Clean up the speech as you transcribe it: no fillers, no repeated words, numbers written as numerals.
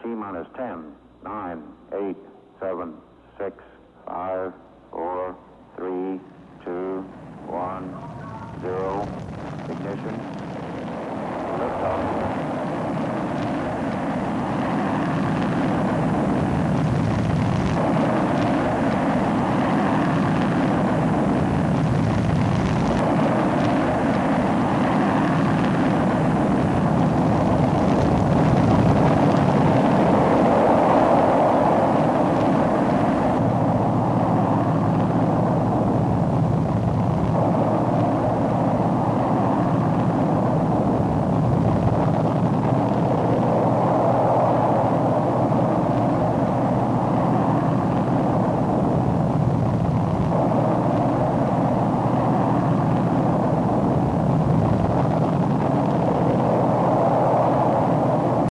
T-minus 10, 9, 8, 7, 6, 5, 4, 3, 2, 1, 0. Ignition. Liftoff.